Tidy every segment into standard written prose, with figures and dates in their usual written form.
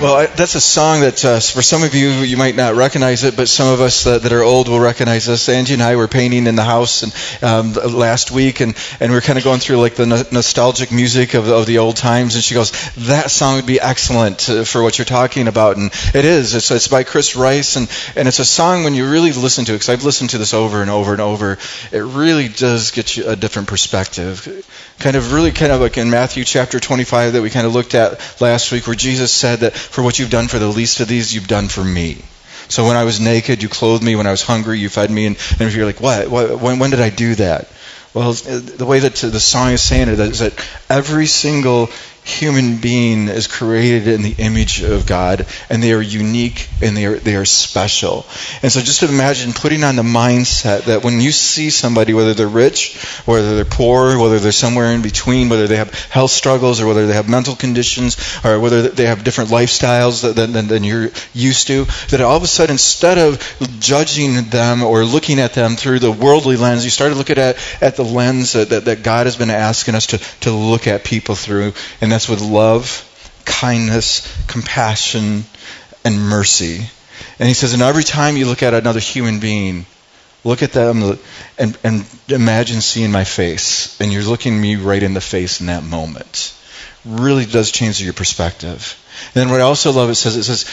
Well, that's a song that for some of you might not recognize it, but some of us that are old will recognize this. Angie and I were painting in the house and last week, and we're kind of going through like the nostalgic music of the old times, and she goes, "That song would be excellent for what you're talking about." And it is. It's by Chris Rice, and it's a song when you really listen to it, because I've listened to this over and over and over. It really does get you a different perspective. Kind of like in Matthew chapter 25 that we kind of looked at last week, where Jesus said that for what you've done for the least of these, you've done for me. So when I was naked, you clothed me. When I was hungry, you fed me. And if you're like, what? When did I do that? Well, the way that the song is saying it is that every single human being is created in the image of God, and they are unique and they are special. And so just imagine putting on the mindset that when you see somebody, whether they're rich, whether they're poor, whether they're somewhere in between, whether they have health struggles or whether they have mental conditions or whether they have different lifestyles than you're used to, that all of a sudden, instead of judging them or looking at them through the worldly lens, you start to look at the lens that God has been asking us to look at people through. And that's with love, kindness, compassion, and mercy. And he says, and every time you look at another human being, look at them and imagine seeing my face. And you're looking me right in the face in that moment. Really does change your perspective. And then what I also love, it says,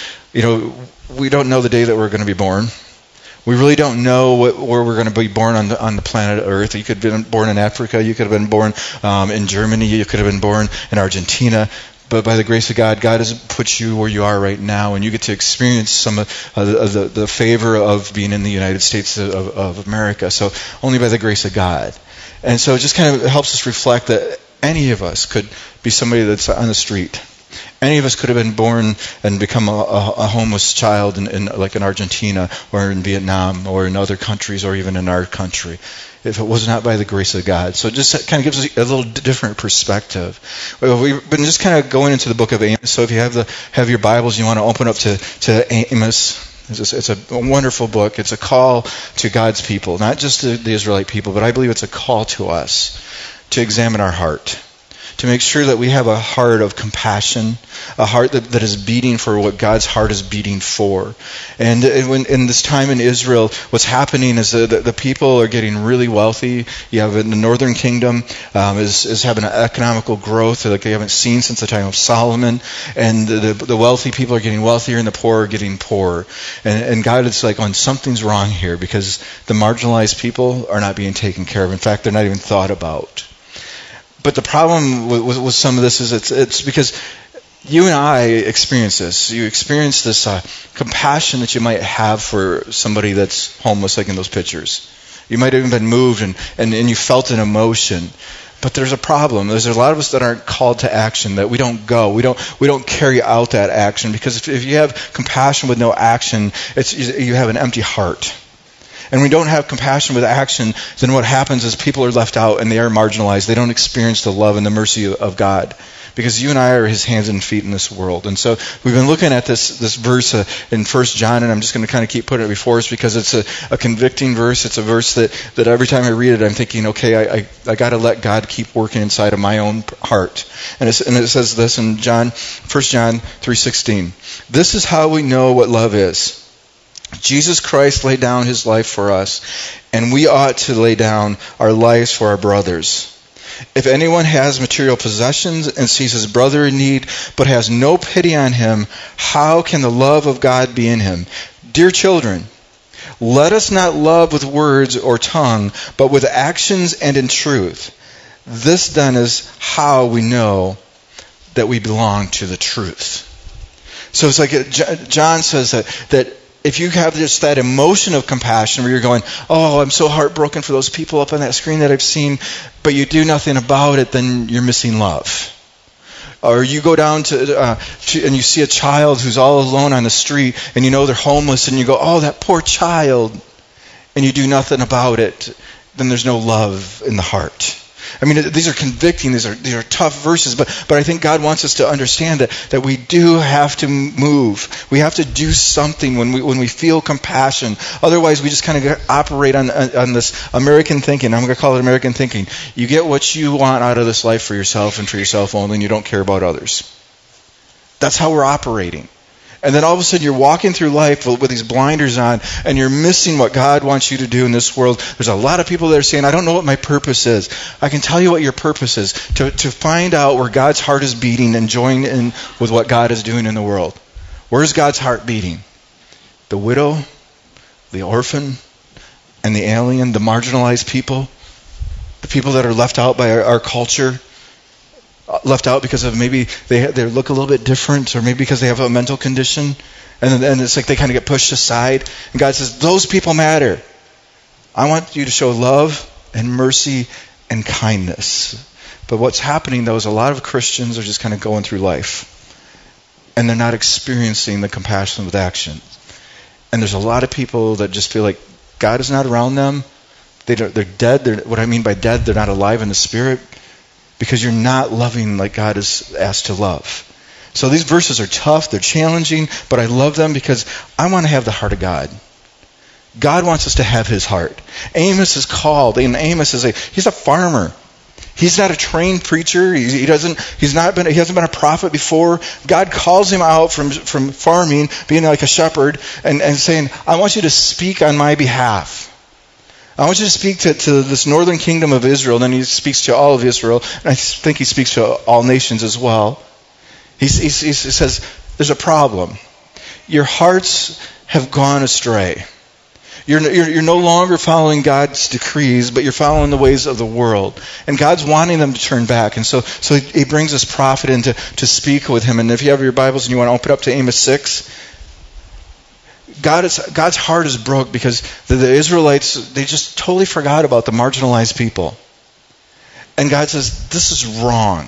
we don't know the day that we're going to be born. We really don't know where we're going to be born on the planet Earth. You could have been born in Africa. You could have been born in Germany. You could have been born in Argentina. But by the grace of God, God has put you where you are right now, and you get to experience some of the favor of being in the United States of America. So only by the grace of God. And so it just kind of helps us reflect that any of us could be somebody that's on the street. Any of us could have been born and become a homeless child in Argentina or in Vietnam or in other countries or even in our country, if it was not by the grace of God. So it just kind of gives us a little different perspective. We've been just kind of going into the book of Amos. So if you have your Bibles, you want to open up to Amos. It's a wonderful book. It's a call to God's people, not just the Israelite people, but I believe it's a call to us to examine our heart, to make sure that we have a heart of compassion, a heart that is beating for what God's heart is beating for. And in this time in Israel, what's happening is the people are getting really wealthy. You have in the northern kingdom is having an economical growth like they haven't seen since the time of Solomon. And the wealthy people are getting wealthier and the poor are getting poorer. And God is like, something's wrong here, because the marginalized people are not being taken care of. In fact, they're not even thought about. But the problem with some of this is it's because you and I experience this. You experience this compassion that you might have for somebody that's homeless, like in those pictures. You might have even been moved and you felt an emotion. But there's a problem. There's a lot of us that aren't called to action, that we don't go. We don't carry out that action, because if you have compassion with no action, you have an empty heart. And when we don't have compassion with action, then what happens is people are left out and they are marginalized. They don't experience the love and the mercy of God, because you and I are His hands and feet in this world. And so we've been looking at this verse in 1 John, and I'm just going to kind of keep putting it before us because it's a convicting verse. It's a verse that every time I read it, I'm thinking, okay, I got to let God keep working inside of my own heart. And it says this in 1 John 3:16. This is how we know what love is. Jesus Christ laid down His life for us, and we ought to lay down our lives for our brothers. If anyone has material possessions and sees his brother in need, but has no pity on him, how can the love of God be in him? Dear children, let us not love with words or tongue, but with actions and in truth. This then is how we know that we belong to the truth. So it's like John says that if you have just that emotion of compassion where you're going, oh, I'm so heartbroken for those people up on that screen that I've seen, but you do nothing about it, then you're missing love. Or you go down to and you see a child who's all alone on the street, and you know they're homeless, and you go, oh, that poor child, and you do nothing about it, then there's no love in the heart. I mean, these are convicting, these are tough verses, but I think God wants us to understand that we do have to move. We have to do something when we feel compassion. Otherwise, we just kind of operate on this American thinking. I'm going to call it American thinking. You get what you want out of this life for yourself and for yourself only, and you don't care about others. That's how we're operating. And then all of a sudden you're walking through life with these blinders on, and you're missing what God wants you to do in this world. There's a lot of people that are saying, I don't know what my purpose is. I can tell you what your purpose is, to find out where God's heart is beating and join in with what God is doing in the world. Where's God's heart beating? The widow, the orphan, and the alien, the marginalized people, the people that are left out by our culture, left out because of maybe they look a little bit different, or maybe because they have a mental condition, and it's like they kind of get pushed aside. And God says, those people matter. I want you to show love and mercy and kindness. But what's happening, though, is a lot of Christians are just kind of going through life, and they're not experiencing the compassion with action. And there's a lot of people that just feel like God is not around them. They're dead. What I mean by dead, they're not alive in the Spirit, because you're not loving like God is asked to love. So these verses are tough, they're challenging, but I love them because I want to have the heart of God. God wants us to have his heart. Amos is called, and Amos he's a farmer. He's not a trained preacher. He hasn't been a prophet before. God calls him out from farming, being like a shepherd, and saying, I want you to speak on my behalf. I want you to speak to this northern kingdom of Israel. And then he speaks to all of Israel. And I think he speaks to all nations as well. He says, there's a problem. Your hearts have gone astray. You're no longer following God's decrees, but you're following the ways of the world. And God's wanting them to turn back. And so he brings this prophet in to speak with him. And if you have your Bibles and you want to open up to Amos 6, God's heart is broke because the Israelites, they just totally forgot about the marginalized people. And God says, this is wrong.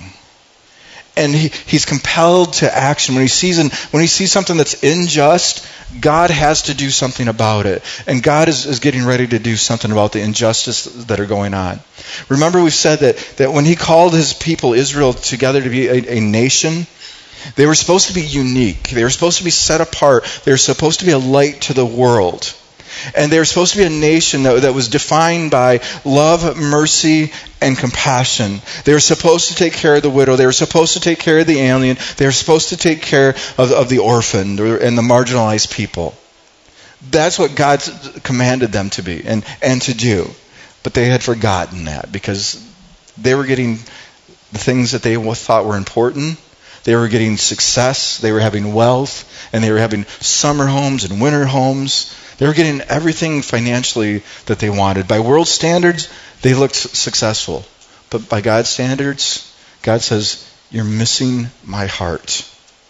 And he's compelled to action. When he sees something that's unjust, God has to do something about it. And God is getting ready to do something about the injustice that are going on. Remember, we've said that when he called his people, Israel, together to be a nation, they were supposed to be unique. They were supposed to be set apart. They were supposed to be a light to the world. And they were supposed to be a nation that was defined by love, mercy, and compassion. They were supposed to take care of the widow. They were supposed to take care of the alien. They were supposed to take care of the orphan and the marginalized people. That's what God commanded them to be and to do. But they had forgotten that because they were getting the things that they thought were important. They were getting success. They were having wealth. And they were having summer homes and winter homes. They were getting everything financially that they wanted. By world standards, they looked successful. But by God's standards, God says, you're missing my heart.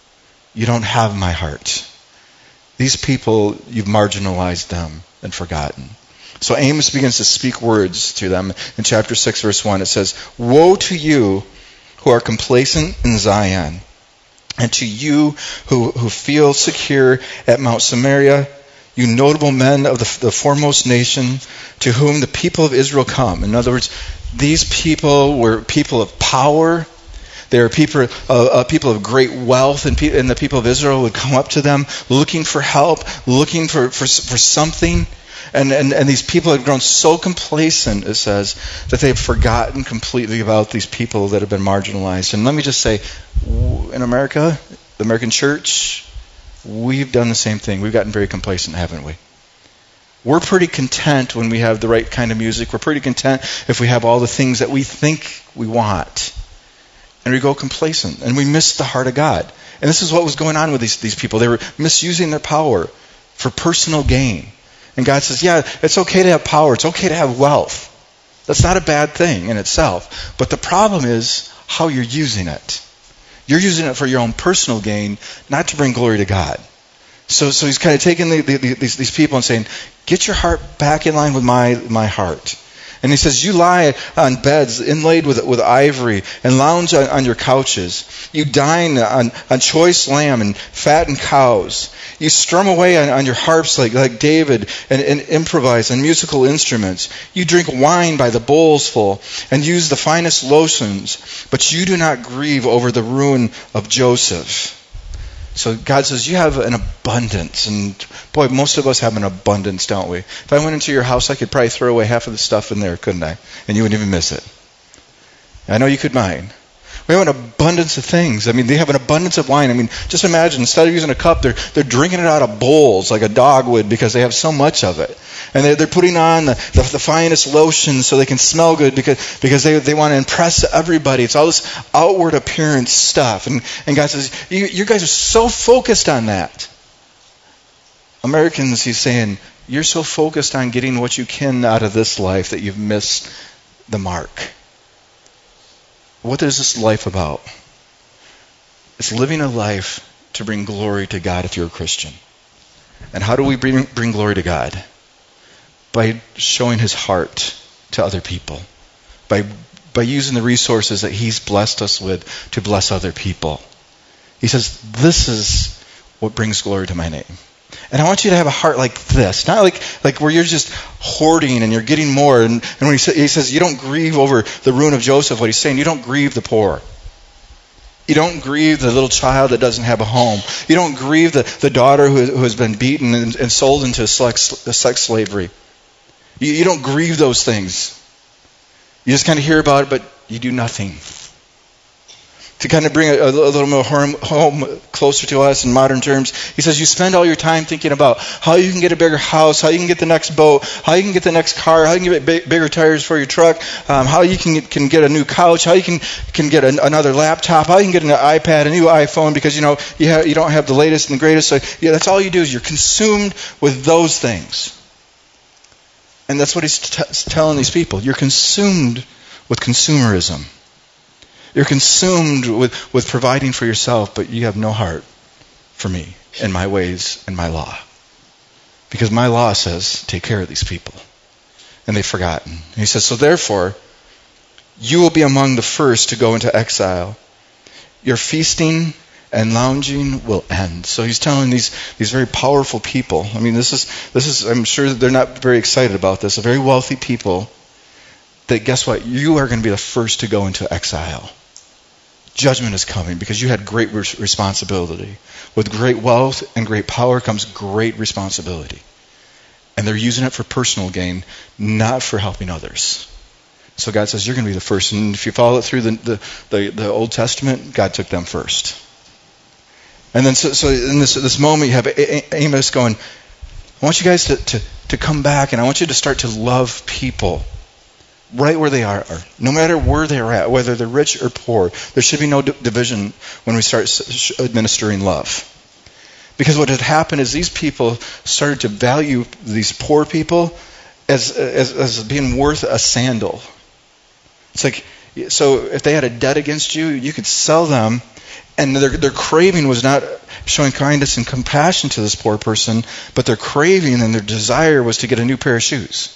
You don't have my heart. These people, you've marginalized them and forgotten. So Amos begins to speak words to them. In chapter 6, verse 1, it says, woe to you who are complacent in Zion, and to you who feel secure at Mount Samaria, you notable men of the foremost nation, to whom the people of Israel come. In other words, these people were people of power. They were people of great wealth, and the people of Israel would come up to them looking for help, looking for something. And these people have grown so complacent, it says, that they've forgotten completely about these people that have been marginalized. And let me just say, in America, the American church, we've done the same thing. We've gotten very complacent, haven't we? We're pretty content when we have the right kind of music. We're pretty content if we have all the things that we think we want. And we go complacent, and we miss the heart of God. And this is what was going on with these people. They were misusing their power for personal gain. And God says, yeah, it's okay to have power. It's okay to have wealth. That's not a bad thing in itself. But the problem is how you're using it. You're using it for your own personal gain, not to bring glory to God. So he's kind of taking these people and saying, get your heart back in line with my heart. And he says, you lie on beds inlaid with ivory and lounge on your couches. You dine on choice lamb and fattened cows. You strum away on your harps like David and improvise on musical instruments. You drink wine by the bowls full and use the finest lotions, but you do not grieve over the ruin of Joseph. So God says, you have an abundance. And boy, most of us have an abundance, don't we? If I went into your house, I could probably throw away half of the stuff in there, couldn't I? And you wouldn't even miss it. I know you could mine. We have an abundance of things. I mean, they have an abundance of wine. I mean, just imagine, instead of using a cup, they're drinking it out of bowls like a dog would because they have so much of it. And they're putting on the finest lotion so they can smell good because they want to impress everybody. It's all this outward appearance stuff. And God says, you guys are so focused on that. Americans, he's saying, you're so focused on getting what you can out of this life that you've missed the mark. What is this life about? It's living a life to bring glory to God if you're a Christian. And how do we bring glory to God? By showing his heart to other people. By using the resources that he's blessed us with to bless other people. He says, this is what brings glory to my name. And I want you to have a heart like this. Not like where you're just hoarding and you're getting more. And when he says you don't grieve over the ruin of Joseph, what he's saying, you don't grieve the poor. You don't grieve the little child that doesn't have a home. You don't grieve the daughter who has been beaten and sold into sex slavery. You don't grieve those things. You just kind of hear about it, but you do nothing. To kind of bring a little more home closer to us in modern terms, he says you spend all your time thinking about how you can get a bigger house, how you can get the next boat, how you can get the next car, how you can get bigger tires for your truck, how you can get a new couch, how you can get another laptop, how you can get an iPad, a new iPhone, because you don't have the latest and the greatest. So that's all you do is you're consumed with those things. And that's what he's telling these people. You're consumed with consumerism. You're consumed with providing for yourself, but you have no heart for me and my ways and my law. Because my law says, take care of these people. And they've forgotten. And he says, so therefore, you will be among the first to go into exile. Your feasting and lounging will end. So he's telling these very powerful people. I mean, this is I'm sure they're not very excited about this. A very wealthy people that guess what? You are going to be the first to go into exile. Judgment is coming because you had great responsibility. With great wealth and great power comes great responsibility. And they're using it for personal gain, not for helping others. So God says, you're going to be the first. And if you follow it through the Old Testament, God took them first. And then so in this moment, you have Amos going, I want you guys to come back, and I want you to start to love people. Right where they are, no matter where they're at, whether they're rich or poor, there should be no division when we start administering love. Because what had happened is these people started to value these poor people as being worth a sandal. It's like, so if they had a debt against you, you could sell them, and their craving was not showing kindness and compassion to this poor person, but their craving and their desire was to get a new pair of shoes.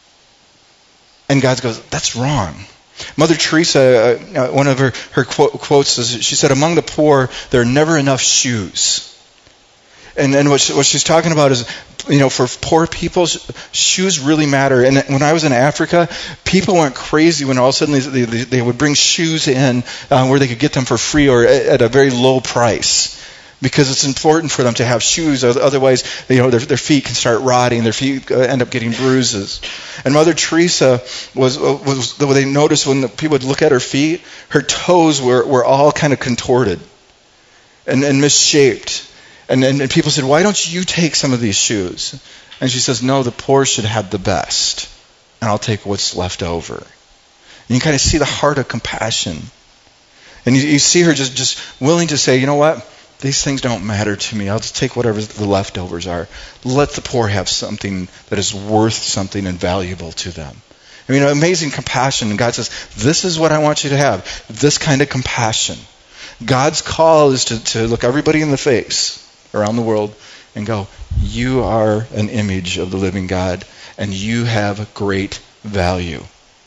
And God goes, that's wrong. Mother Teresa, one of her quotes is, she said, among the poor, there are never enough shoes. And what she's talking about is, for poor people, shoes really matter. And when I was in Africa, people went crazy when all of a sudden they would bring shoes in where they could get them for free or at a very low price. Because it's important for them to have shoes, otherwise, their feet can start rotting, their feet end up getting bruises. And Mother Teresa was they noticed when people would look at her feet, her toes were all kind of contorted and misshaped. And people said, why don't you take some of these shoes? And she says, no, the poor should have the best, and I'll take what's left over. And you kind of see the heart of compassion. And you see her just willing to say, you know what? These things don't matter to me. I'll just take whatever the leftovers are. Let the poor have something that is worth something and valuable to them. I mean, amazing compassion. And God says, this is what I want you to have. This kind of compassion. God's call is to look everybody in the face around the world and go, you are an image of the living God, and you have great value.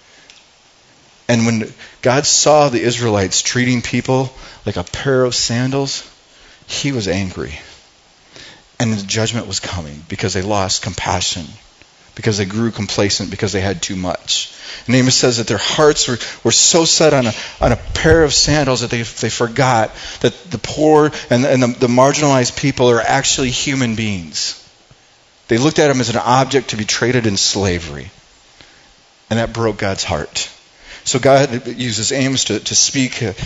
And when God saw the Israelites treating people like a pair of sandals, he was angry. And the judgment was coming because they lost compassion, because they grew complacent, because they had too much. And Amos says that their hearts were so set on a pair of sandals that they forgot that the poor and the marginalized people are actually human beings. They looked at them as an object to be traded in slavery. And that broke God's heart. So God uses Amos to speak to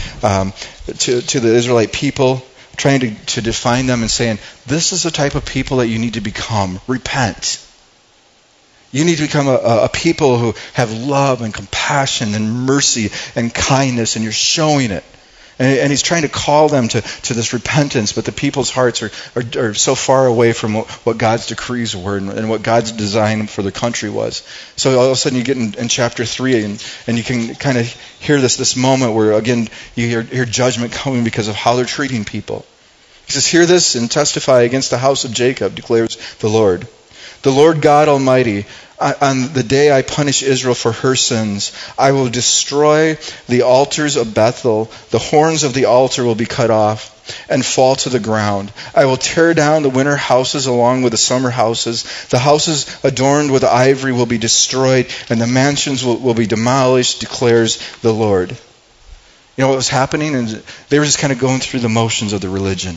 the Israelite people, trying to define them and saying, this is the type of people that you need to become. Repent. You need to become a people who have love and compassion and mercy and kindness, and you're showing it. And he's trying to call them to this repentance, but the people's hearts are so far away from what God's decrees were and what God's design for the country was. So all of a sudden you get in chapter 3 and you can kind of hear this moment where, again, you hear judgment coming because of how they're treating people. He says, hear this and testify against the house of Jacob, declares the Lord. The Lord God Almighty, on the day I punish Israel for her sins, I will destroy the altars of Bethel. The horns of the altar will be cut off and fall to the ground. I will tear down the winter houses along with the summer houses. The houses adorned with ivory will be destroyed, and the mansions will be demolished, declares the Lord. You know what was happening? And they were just kind of going through the motions of the religion.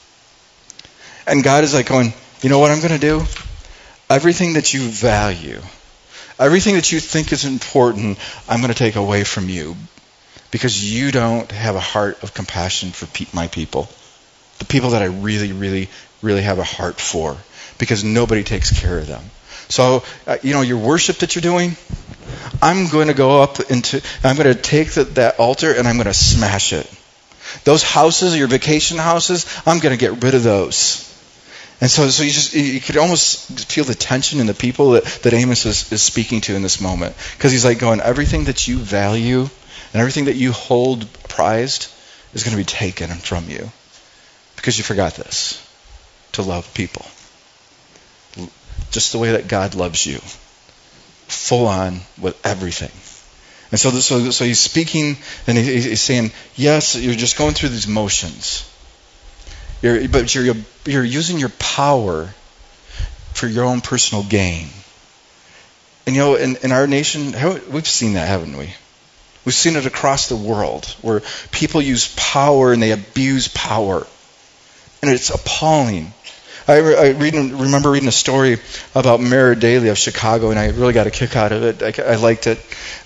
And God is like going, you know what I'm going to do? Everything that you value, everything that you think is important, I'm going to take away from you because you don't have a heart of compassion for my people, the people that I really, really, really have a heart for, because nobody takes care of them. So, your worship that you're doing, I'm going to go up I'm going to take that altar and I'm going to smash it. Those houses, your vacation houses, I'm going to get rid of those. And so you could almost feel the tension in the people that Amos is speaking to in this moment. Because he's like going, everything that you value and everything that you hold prized is going to be taken from you. Because you forgot this, to love people. Just the way that God loves you. Full on with everything. And so he's speaking and he's saying, yes, you're just going through these motions. But you're using your power for your own personal gain. And in our nation, we've seen that, haven't we? We've seen it across the world, where people use power and they abuse power. And it's appalling. I remember reading a story about Mayor Daley of Chicago, and I really got a kick out of it. I liked it.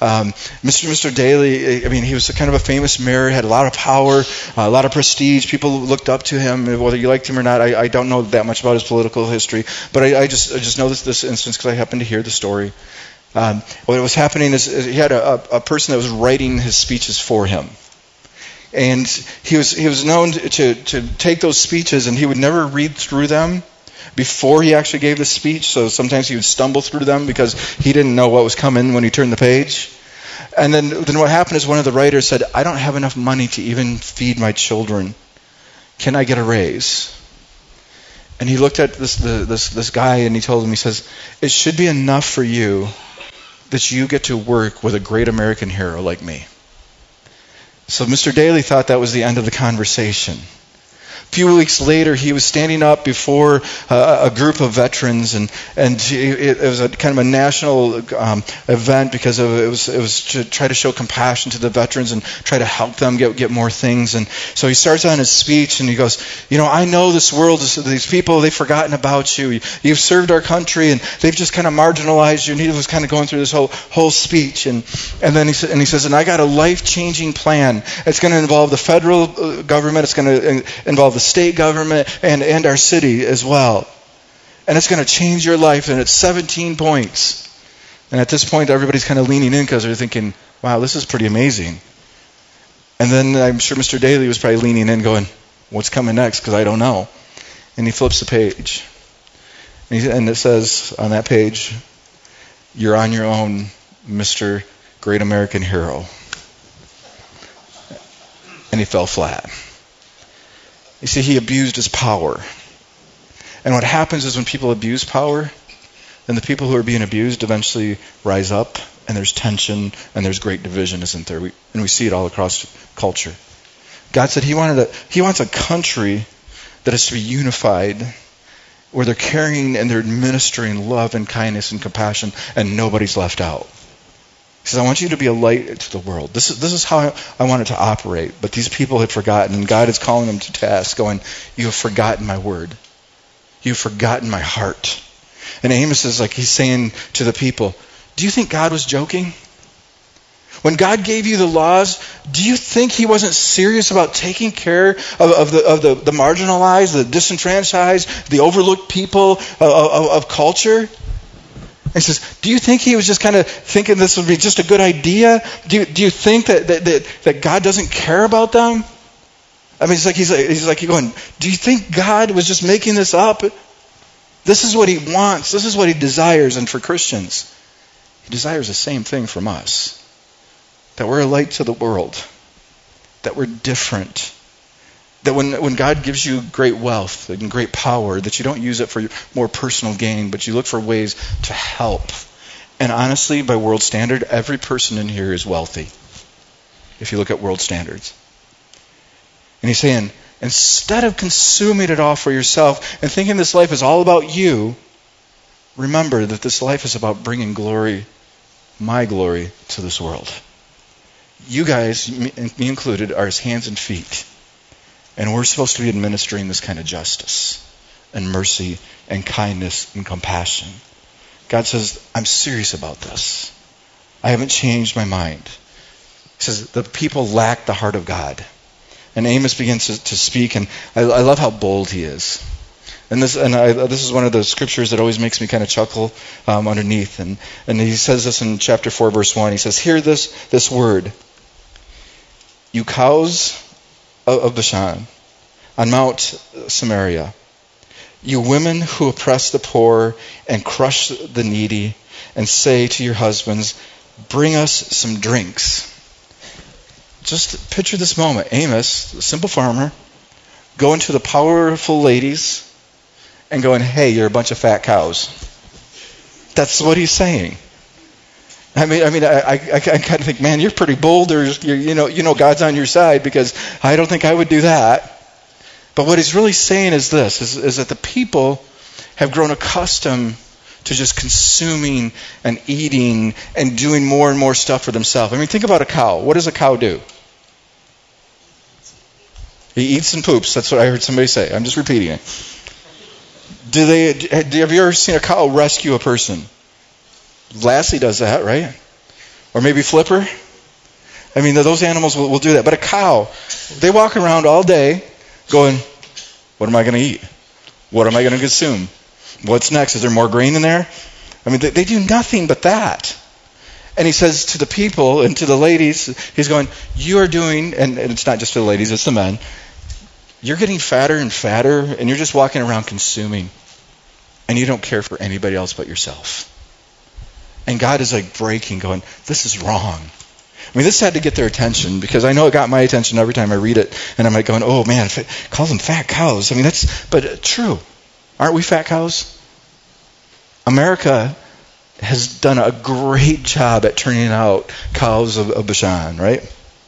Mr. Daley, he was kind of a famous mayor, had a lot of power, a lot of prestige. People looked up to him, whether you liked him or not. I don't know that much about his political history, but I just know this instance because I happened to hear the story. What was happening is he had a person that was writing his speeches for him. And he was known to take those speeches, and he would never read through them before he actually gave the speech. So sometimes he would stumble through them because he didn't know what was coming when he turned the page. And then what happened is one of the writers said, I don't have enough money to even feed my children. Can I get a raise? And he looked at this guy and he told him, he says, it should be enough for you that you get to work with a great American hero like me. So Mr. Daley thought that was the end of the conversation. A few weeks later, he was standing up before a group of veterans, and it was a kind of a national event because it was to try to show compassion to the veterans and try to help them get more things. And so he starts on his speech, and he goes, I know this world, these people, they've forgotten about you. You've served our country, and they've just kind of marginalized you. And he was kind of going through this whole speech, and then he says, and I got a life-changing plan. It's going to involve the federal government. It's going to involve the state government and our city as well. And it's going to change your life, and it's 17 points. And at this point, everybody's kind of leaning in because they're thinking, wow, this is pretty amazing. And then I'm sure Mr. Daley was probably leaning in going, what's coming next? Because I don't know. And he flips the page. And it says on that page, you're on your own, Mr. Great American Hero. And he fell flat. You see, he abused his power. And what happens is when people abuse power, then the people who are being abused eventually rise up, and there's tension, and there's great division, isn't there? And we see it all across culture. God said He wants a country that is to be unified, where they're caring and they're administering love and kindness and compassion, and nobody's left out. He says, I want you to be a light to the world. This is how I want it to operate. But these people had forgotten, and God is calling them to task, going, you have forgotten my word. You have forgotten my heart. And Amos is like, he's saying to the people, do you think God was joking? When God gave you the laws, do you think he wasn't serious about taking care of the marginalized, the disenfranchised, the overlooked people of culture? He says, do you think he was just kind of thinking this would be just a good idea? Do you think that God doesn't care about them? I mean, he's like going, do you think God was just making this up? This is what he wants. This is what he desires. And for Christians, he desires the same thing from us. That we're a light to the world. That we're different. That when God gives you great wealth and great power, that you don't use it for more personal gain, but you look for ways to help. And honestly, by world standard, every person in here is wealthy. If you look at world standards. And he's saying, instead of consuming it all for yourself and thinking this life is all about you, remember that this life is about bringing glory, my glory, to this world. You guys, me included, are his hands and feet. And we're supposed to be administering this kind of justice and mercy and kindness and compassion. God says, I'm serious about this. I haven't changed my mind. He says, the people lack the heart of God. And Amos begins to speak, and I love how bold he is. And this is one of the scriptures that always makes me kind of chuckle underneath. And he says this in chapter 4, verse 1. He says, hear this word. You cows of Bashan, on Mount Samaria, you women who oppress the poor and crush the needy, and say to your husbands, bring us some drinks. Just picture this moment. Amos, a simple farmer, going to the powerful ladies and going, hey, you're a bunch of fat cows. That's what he's saying. I kind of think, man, you're pretty bold, or you know God's on your side, because I don't think I would do that. But what he's really saying is this, is that the people have grown accustomed to just consuming and eating and doing more and more stuff for themselves. I mean, think about a cow. What does a cow do? He eats and poops. That's what I heard somebody say. I'm just repeating it. Have you ever seen a cow rescue a person? Lassie does that, right? Or maybe Flipper. I mean, those animals will do that. But a cow, they walk around all day going, what am I going to eat? What am I going to consume? What's next? Is there more grain in there? I mean, they do nothing but that. And he says to the people and to the ladies, he's going, you are doing, and it's not just to the ladies, it's the men, you're getting fatter and fatter, and you're just walking around consuming. And you don't care for anybody else but yourself. And God is like breaking, going, this is wrong. I mean, this had to get their attention, because I know it got my attention every time I read it. And I'm like going, oh man, calls them fat cows. I mean, but true. Aren't we fat cows? America has done a great job at turning out cows of Bashan, right?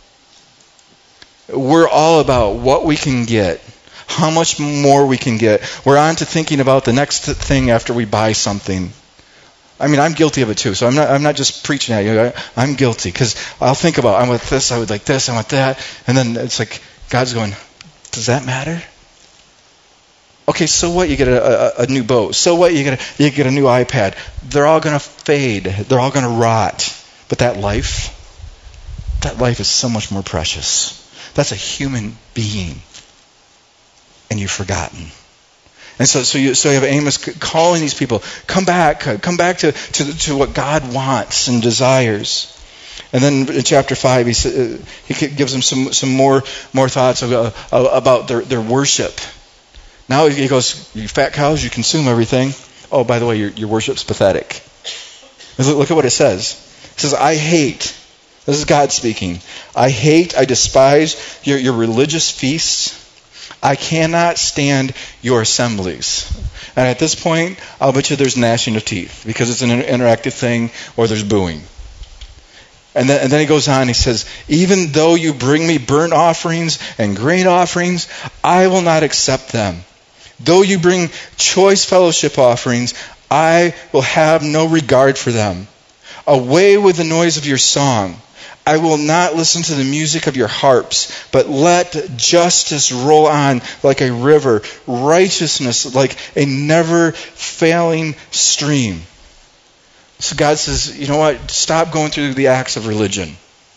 We're all about what we can get, how much more we can get. We're on to thinking about the next thing after we buy something. I mean, I'm guilty of it too, so I'm not just preaching at you. I'm guilty, because I'll think about, I want this, I would like this, I want that, and then it's like God's going, does that matter? Okay, so what? You get a new boat. So what? You get a new iPad. They're all going to fade. They're all going to rot. But that life is so much more precious. That's a human being, and you've forgotten. And so you have Amos calling these people, come back to what God wants and desires. And then in chapter 5, he gives them some more thoughts about their worship. Now he goes, you fat cows, you consume everything. Oh, by the way, your worship's pathetic. Look at what it says. It says, I hate, this is God speaking, I despise your religious feasts. I cannot stand your assemblies. And at this point, I'll bet you there's gnashing of teeth, because it's an interactive thing, or there's booing. And then he goes on, he says, even though you bring me burnt offerings and grain offerings, I will not accept them. Though you bring choice fellowship offerings, I will have no regard for them. Away with the noise of your song. I will not listen to the music of your harps, but let justice roll on like a river, righteousness like a never-failing stream. So God says, you know what? Stop going through the acts of religion.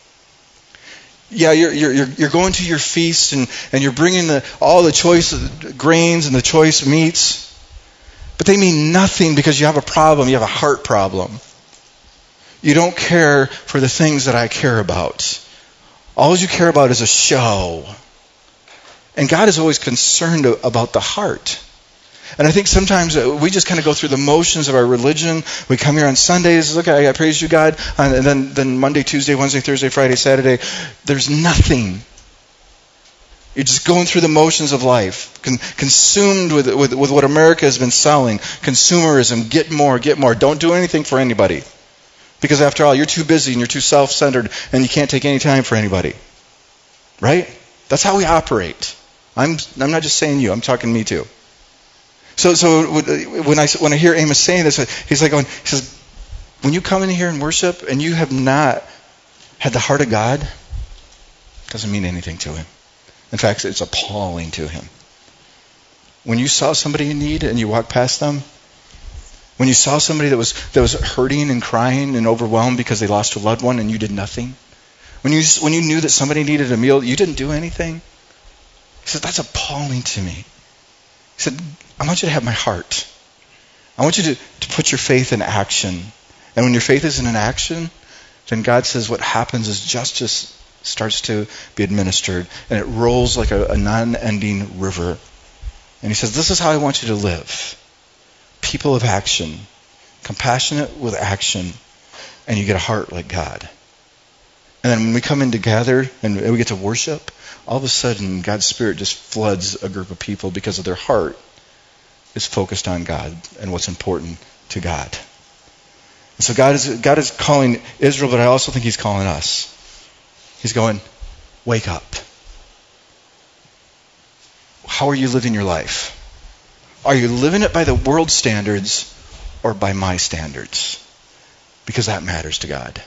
Yeah, you're going to your feast and you're bringing all the choice grains and the choice meats, but they mean nothing because you have a problem. You have a heart problem. You don't care for the things that I care about. All you care about is a show. And God is always concerned about the heart. And I think sometimes we just kind of go through the motions of our religion. We come here on Sundays, look, I praise you, God. And then Monday, Tuesday, Wednesday, Thursday, Friday, Saturday, there's nothing. You're just going through the motions of life, consumed with what America has been selling. Consumerism, get more, get more. Don't do anything for anybody. Because after all, you're too busy and you're too self-centered and you can't take any time for anybody. Right? That's how we operate. I'm not just saying you, I'm talking me too. So when I hear Amos saying this, he says, when you come in here and worship and you have not had the heart of God, it doesn't mean anything to him. In fact, it's appalling to him. When you saw somebody in need and you walked past them, when you saw somebody that was hurting and crying and overwhelmed because they lost a loved one and you did nothing, when you knew that somebody needed a meal, you didn't do anything. He said, that's appalling to me. He said, I want you to have my heart. I want you to put your faith in action. And when your faith is in an action, then God says what happens is justice starts to be administered. And it rolls like a non-ending river. And he says, this is how I want you to live. People of action. Compassionate with action. And you get a heart like God. And then when we come in together and we get to worship, all of a sudden God's Spirit just floods a group of people because of their heart is focused on God and what's important to God. And so God is calling Israel, but I also think he's calling us. He's going, wake up. How are you living your life? Are you living it by the world's standards or by my standards? Because that matters to God.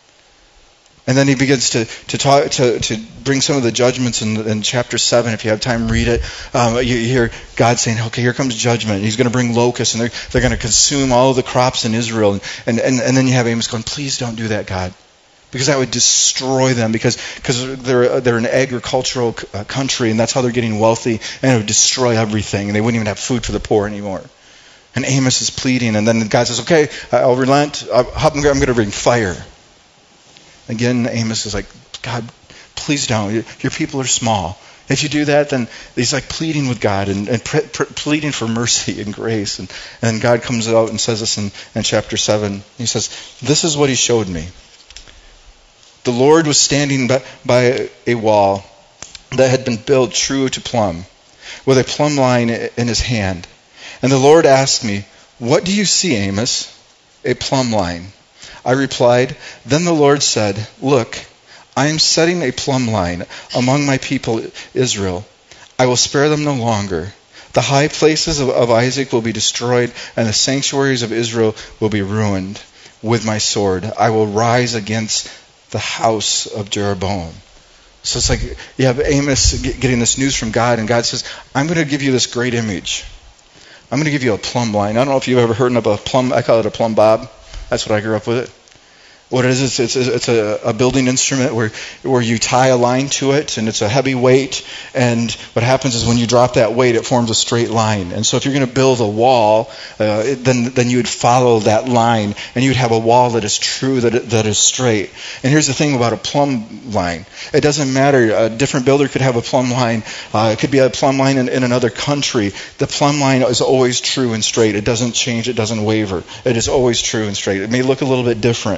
And then he begins to talk to bring some of the judgments in chapter 7. If you have time, read it. You hear God saying, "Okay, here comes judgment. He's going to bring locusts, and they're going to consume all of the crops in Israel." And then you have Amos going, "Please don't do that, God, because that would destroy them. Because they're an agricultural country, and that's how they're getting wealthy, and it would destroy everything, and they wouldn't even have food for the poor anymore." And Amos is pleading, and then God says, "Okay, I'll relent. I'm going to bring fire." Again, Amos is like, God, please don't. Your people are small. If you do that, then he's like pleading with God and pleading for mercy and grace. And God comes out and says this in chapter 7. He says, this is what he showed me. The Lord was standing by a wall that had been built true to plumb, with a plumb line in his hand. And the Lord asked me, what do you see, Amos? A plumb line. I replied, then the Lord said, look, I am setting a plumb line among my people Israel. I will spare them no longer. The high places of Isaac will be destroyed, and the sanctuaries of Israel will be ruined with my sword. I will rise against the house of Jeroboam. So it's like you have Amos getting this news from God, and God says, I'm going to give you this great image. I'm going to give you a plumb line. I don't know if you've ever heard of a plumb, I call it a plumb bob. That's what I grew up with it. What it is, it's a building instrument where you tie a line to it, and it's a heavy weight, and what happens is when you drop that weight, it forms a straight line. And so if you're going to build a wall, then you would follow that line, and you would have a wall that is true, that is straight. And here's the thing about a plumb line. It doesn't matter. A different builder could have a plumb line. It could be a plumb line in another country. The plumb line is always true and straight. It doesn't change. It doesn't waver. It is always true and straight. It may look a little bit different.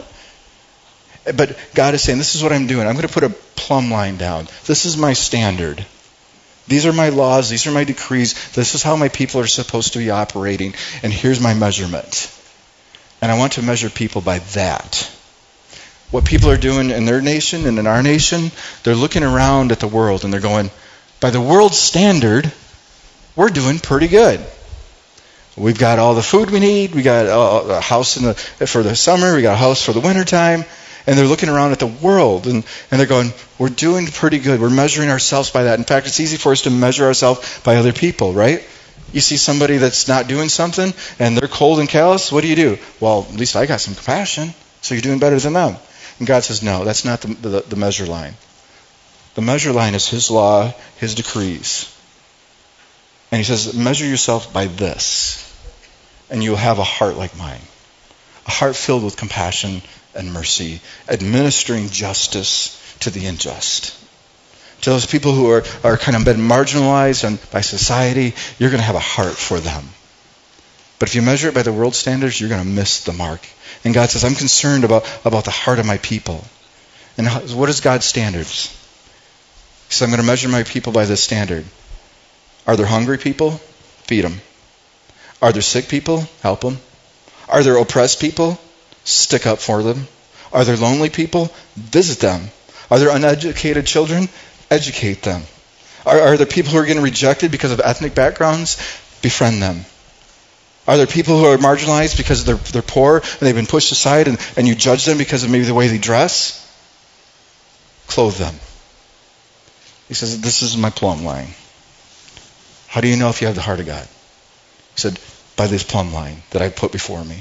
But God is saying, this is what I'm doing. I'm going to put a plumb line down. This is my standard. These are my laws. These are my decrees. This is how my people are supposed to be operating. And here's my measurement. And I want to measure people by that. What people are doing in their nation and in our nation, they're looking around at the world and they're going, by the world's standard, we're doing pretty good. We've got all the food we need. We got a house for the summer. We got a house for the wintertime. And they're looking around at the world, and they're going, we're doing pretty good. We're measuring ourselves by that. In fact, it's easy for us to measure ourselves by other people, right? You see somebody that's not doing something, and they're cold and callous. What do? Well, at least I got some compassion, so you're doing better than them. And God says, no, that's not the measure line. The measure line is his law, his decrees. And he says, measure yourself by this, and you'll have a heart like mine. A heart filled with compassion and mercy, administering justice to the unjust. To those people who are kind of been marginalized by society, you're going to have a heart for them. But if you measure it by the world standards, you're going to miss the mark. And God says, I'm concerned about the heart of my people. And what is God's standards? He says, I'm going to measure my people by this standard. Are there hungry people? Feed them. Are there sick people? Help them. Are there oppressed people? Stick up for them. Are there lonely people? Visit them. Are there uneducated children? Educate them. Are there people who are getting rejected because of ethnic backgrounds? Befriend them. Are there people who are marginalized because they're poor and they've been pushed aside and you judge them because of maybe the way they dress? Clothe them. He says, this is my plumb line. How do you know if you have the heart of God? He said, by this plumb line that I put before me.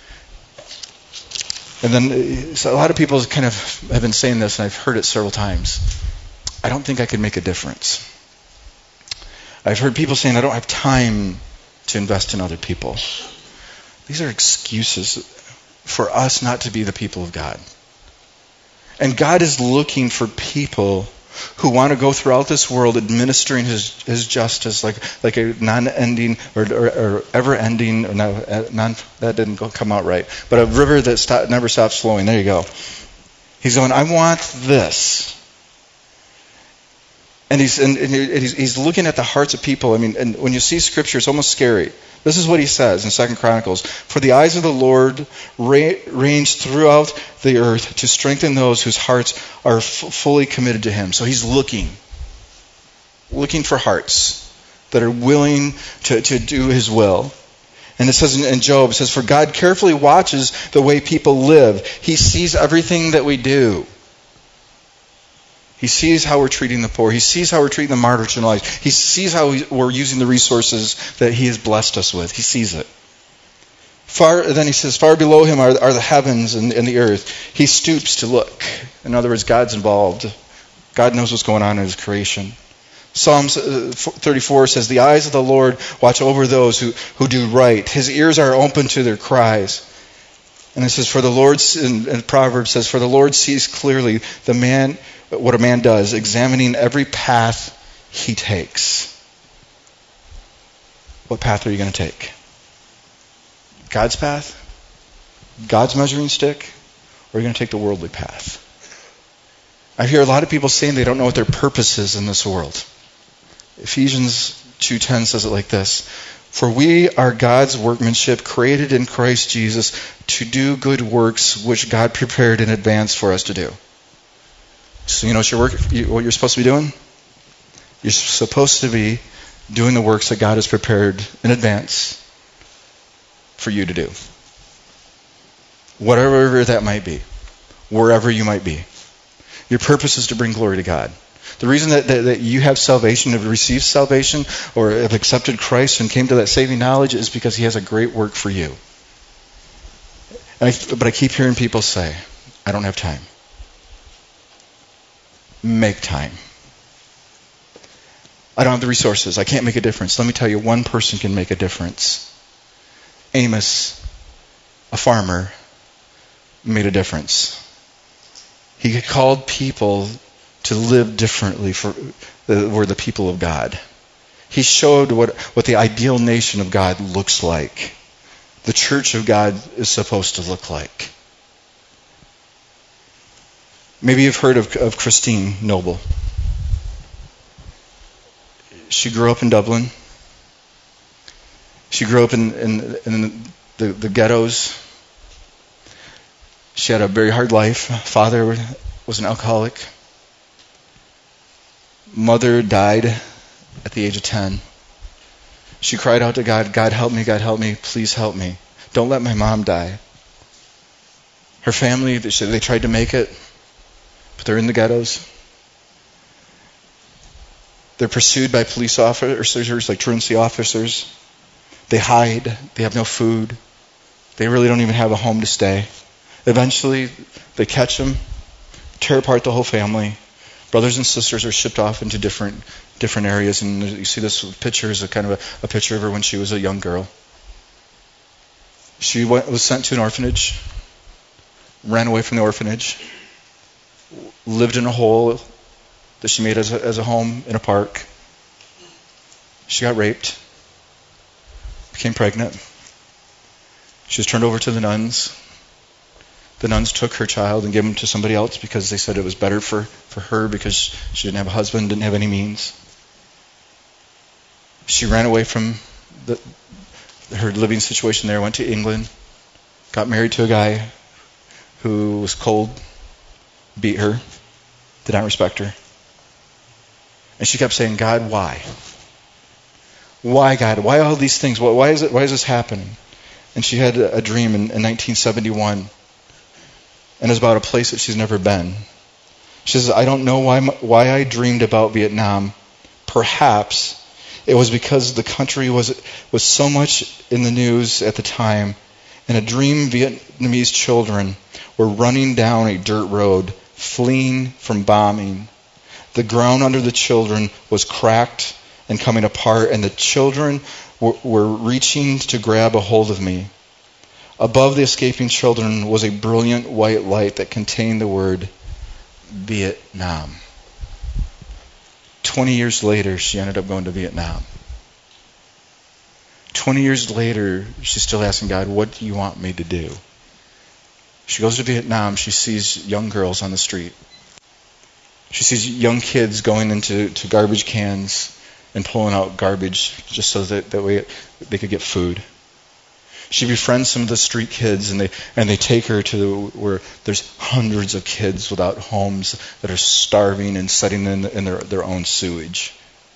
And then so a lot of people kind of have been saying this, and I've heard it several times. I don't think I could make a difference. I've heard people saying, I don't have time to invest in other people. These are excuses for us not to be the people of God. And God is looking for people who want to go throughout this world administering his justice like a non-ending or ever-ending, or that didn't come out right, but a river that never stops flowing. There you go. He's going, I want this. And he's looking at the hearts of people. I mean, and when you see Scripture, it's almost scary. This is what he says in 2 Chronicles. For the eyes of the Lord range throughout the earth to strengthen those whose hearts are fully committed to him. So he's looking for hearts that are willing to do his will. And it says in Job, it says, for God carefully watches the way people live. He sees everything that we do. He sees how we're treating the poor. He sees how we're treating the marginalized. He sees how we're using the resources that he has blessed us with. He sees it. Then he says, far below him are the heavens and the earth. He stoops to look. In other words, God's involved. God knows what's going on in his creation. Psalms 34 says, the eyes of the Lord watch over those who do right. His ears are open to their cries. And it says, for the Lord, in Proverbs says, for the Lord sees clearly what a man does, examining every path he takes. What path are you going to take? God's path? God's measuring stick? Or are you going to take the worldly path? I hear a lot of people saying they don't know what their purpose is in this world. Ephesians 2:10 says it like this. For we are God's workmanship, created in Christ Jesus to do good works which God prepared in advance for us to do. So you know what you're supposed to be doing? You're supposed to be doing the works that God has prepared in advance for you to do. Whatever that might be. Wherever you might be. Your purpose is to bring glory to God. The reason that you have salvation, have received salvation, or have accepted Christ and came to that saving knowledge is because he has a great work for you. But I keep hearing people say, I don't have time. Make time. I don't have the resources. I can't make a difference. Let me tell you, one person can make a difference. Amos, a farmer, made a difference. He called people to live differently were the people of God. He showed what the ideal nation of God looks like. The church of God is supposed to look like. Maybe you've heard of Christine Noble. She grew up in Dublin. She grew up in the ghettos. She had a very hard life. Father was an alcoholic. Mother died at the age of 10. She cried out to God, God help me, please help me. Don't let my mom die. Her family, they tried to make it, but they're in the ghettos. They're pursued by police officers, like truancy officers. They hide. They have no food. They really don't even have a home to stay. Eventually, they catch them, tear apart the whole family, Brothers and sisters are shipped off into different areas, and you see this picture is a kind of a picture of her when she was a young girl. She was sent to an orphanage, ran away from the orphanage, lived in a hole that she made as a home in a park. She got raped, became pregnant. She was turned over to the nuns. The nuns took her child and gave him to somebody else because they said it was better for her because she didn't have a husband, didn't have any means. She ran away from her living situation there, went to England, got married to a guy who was cold, beat her, did not respect her. And she kept saying, God, why? Why, God? Why all these things? Why is this happening? And she had a dream in 1971. And it's about a place that she's never been. She says, I don't know why I dreamed about Vietnam. Perhaps it was because the country was so much in the news at the time. In a dream, Vietnamese children were running down a dirt road, fleeing from bombing. The ground under the children was cracked and coming apart, and the children were reaching to grab a hold of me. Above the escaping children was a brilliant white light that contained the word Vietnam. 20 years later, she ended up going to Vietnam. 20 years later, she's still asking God, what do you want me to do? She goes to Vietnam. She sees young girls on the street. She sees young kids going into garbage cans and pulling out garbage just so that way they could get food. She befriends some of the street kids, and they take her to where there's hundreds of kids without homes that are starving and sitting in their own sewage.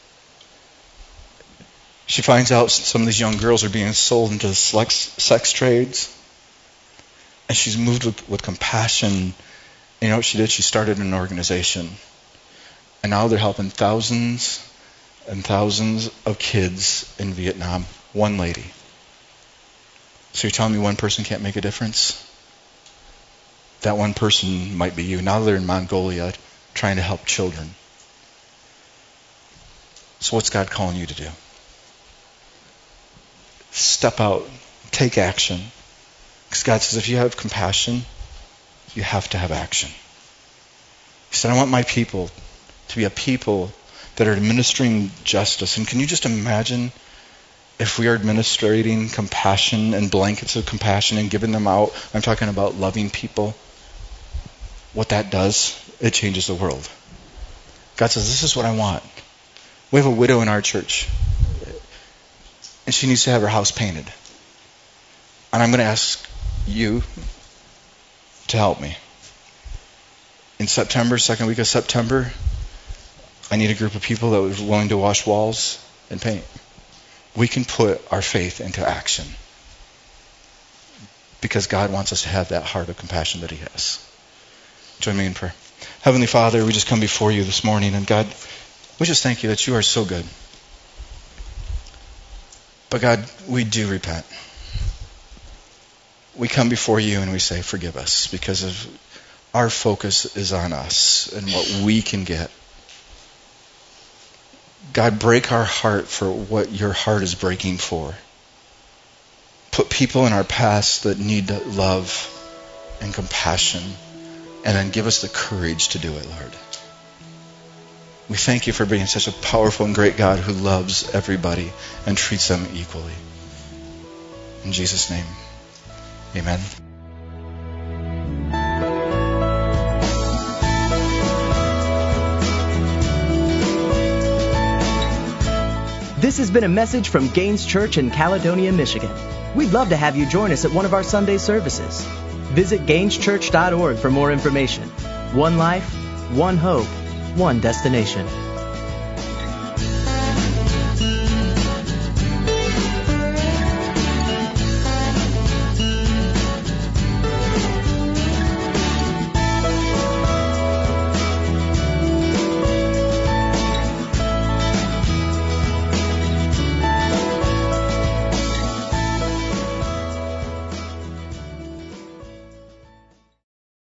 She finds out some of these young girls are being sold into sex trades, and she's moved with compassion. And you know what she did? She started an organization, and now they're helping thousands and thousands of kids in Vietnam. One lady. So you're telling me one person can't make a difference? That one person might be you. Now they're in Mongolia trying to help children. So what's God calling you to do? Step out. Take action. Because God says if you have compassion, you have to have action. He said, I want my people to be a people that are administering justice. And can you just imagine if we are administrating compassion and blankets of compassion and giving them out? I'm talking about loving people. What that does, it changes the world. God says, this is what I want. We have a widow in our church, and she needs to have her house painted. And I'm going to ask you to help me. In September, second week of September, I need a group of people that are willing to wash walls and paint. We can put our faith into action because God wants us to have that heart of compassion that He has. Join me in prayer. Heavenly Father, we just come before you this morning, and God, we just thank you that you are so good. But God, we do repent. We come before you and we say, forgive us, because of our focus is on us and what we can get. God, break our heart for what your heart is breaking for. Put people in our past that need love and compassion, and then give us the courage to do it, Lord. We thank you for being such a powerful and great God who loves everybody and treats them equally. In Jesus' name, amen. This has been a message from Gaines Church in Caledonia, Michigan. We'd love to have you join us at one of our Sunday services. Visit GainesChurch.org for more information. One life, one hope, one destination.